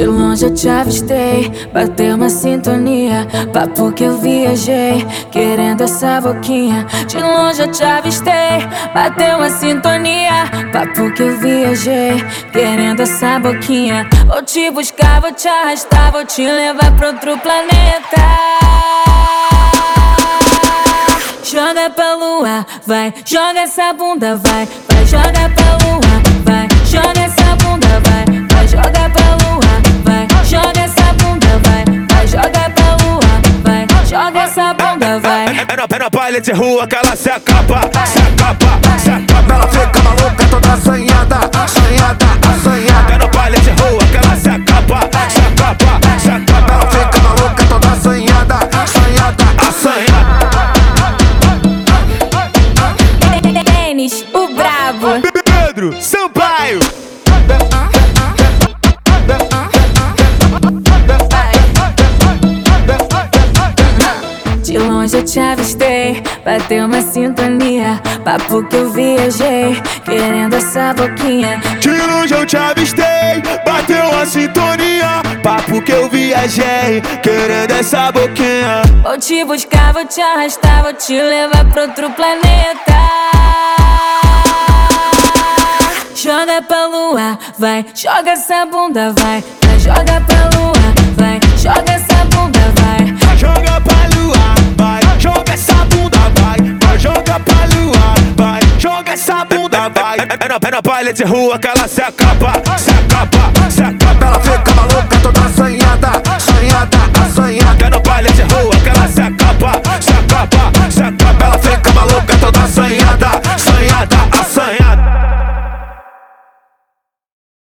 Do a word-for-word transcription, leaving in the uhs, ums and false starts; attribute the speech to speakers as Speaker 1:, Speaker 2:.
Speaker 1: De longe eu te avistei, bateu uma sintonia. Papo que eu viajei, querendo essa boquinha. De longe eu te avistei, bateu uma sintonia. Papo que eu viajei, querendo essa boquinha. Vou te buscar, vou te arrastar, vou te levar pra outro planeta. Joga pra lua, vai, joga essa bunda, vai, vai, joga pra lua, vai, joga essa bunda, vai, vai, joga pra lua, vai, joga essa bunda, vai, vai, joga pra lua, vai, joga essa bunda, vai.
Speaker 2: É no, é no baile de rua que ela se acaba, se acaba, se acaba.
Speaker 3: Ela fica maluca, toda assanhada, assanhada, assanhada.
Speaker 2: É no baile de rua que ela se acaba, se acaba, se acaba.
Speaker 3: Ela fica maluca, toda assanhada, assanhada, assanhada.
Speaker 1: Denis, o brabo.
Speaker 2: Pedro Sampaio.
Speaker 1: De longe eu te avistei, bateu uma sintonia. Papo que eu viajei, querendo essa boquinha.
Speaker 2: De longe eu te avistei, bateu uma sintonia. Papo que eu viajei, querendo essa boquinha.
Speaker 1: Vou te buscar, vou te arrastar, vou te levar pra outro planeta. Joga pra lua, vai, joga essa bunda, vai, vai, joga pra lua, vai, joga essa bunda, vai.
Speaker 2: Joga pra lua, vai, joga essa bunda, vai, vai, joga pra lua, vai, joga essa bunda, vai. É no, é no baile de rua que ela se acaba, se acaba, se acaba.